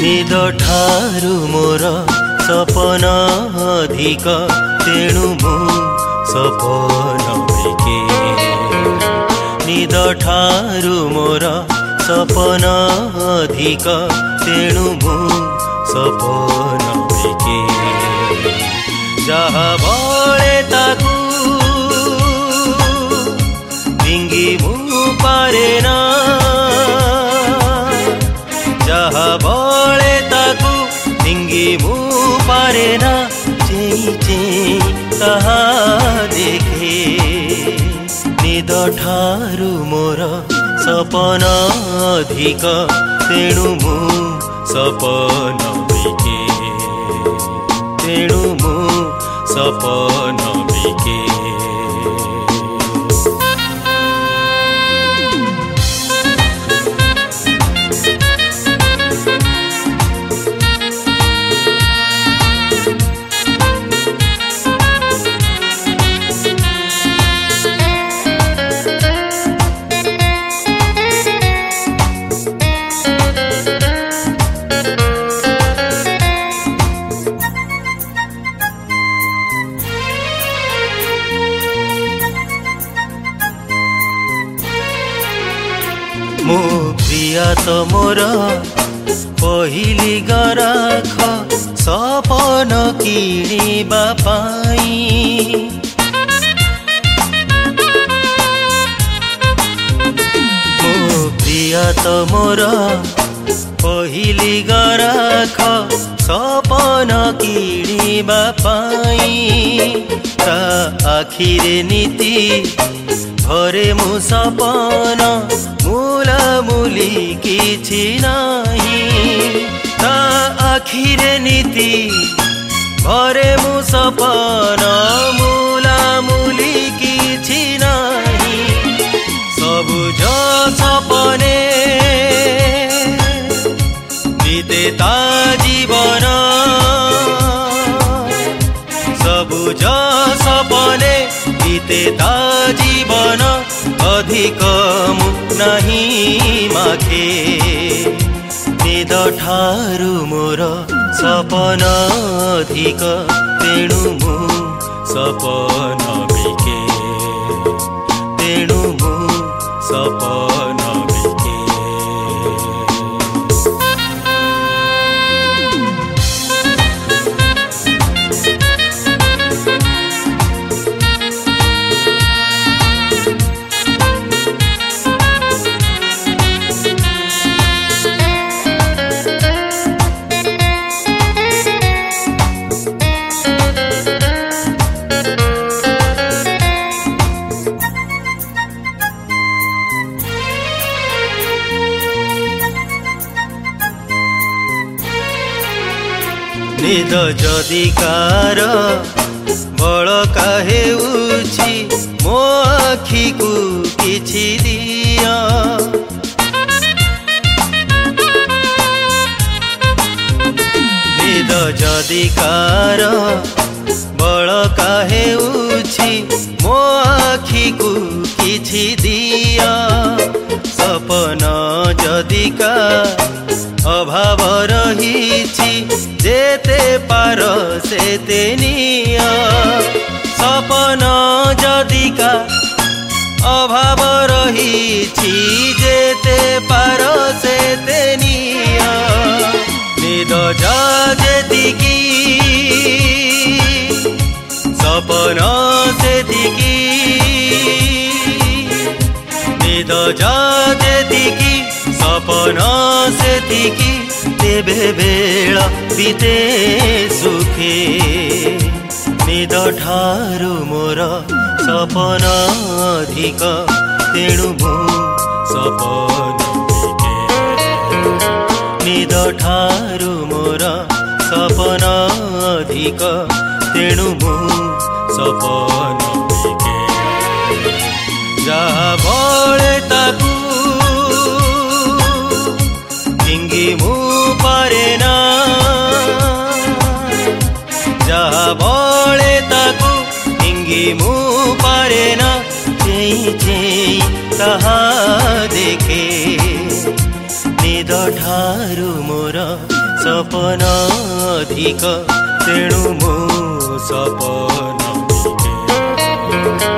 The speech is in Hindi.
निद ठारू मोर सपन अधिक तेणु मु सपन बिके निद ठारू मोर सपन अधिक तेणु मु सपन बिके जहा बळे ताकू डिंगी मु पारे ना जहा बळे ताकू डिंगी मु पारे ना चेई चेई कहा देखे निद ठारू मोर सपन अधिक तेणु मु सपन बिके तेणु मु सपन बिके मो प्रिया तो मोर पहिली गराख सपन किणिबा पाई मो प्रिया तो मोर पहिली गराख सपन किणिबा पाई ता आखिरे नीति घरे मु सपन मूला मूली किछि नाही ता आखिरे नीति घरे मु सपन मूला मूली किछि नाही सबुज सपने बीते ता जीवन सबुज सपने बीते ता जीवन अधिक मु नहीं माखे निद ठारू मोर सपन अधिक तेणु मु सपन बिके तेणु मु सपन बिके निद जदि कार बल काहेउछि मो आखि को किछि दिया निद जदि कार बल काहेउछि मो आखि को किछि दिया सपन जदि का अभाव रहिछि जेते पार सेते निया सपन जदि का अभाव रहिछि जेते पार सेते निया निद जेतिकी सपन सेतिकी निद जेतिकी सपन सेतिकी तेबे बेला बीते सुखे निद ठारू मोर सपन अधिक तेणु मु सपन बिके निद ठारू मोर सपन अधिक तेणु मु सपन बिके जहा बळे ताकू डिंगी मु पारे ना जहा बळे ताकू डिंगी मु पारे ना चेई चेई कहा देखे निद ठारू मोर सपना अधिक तेणु मो सपना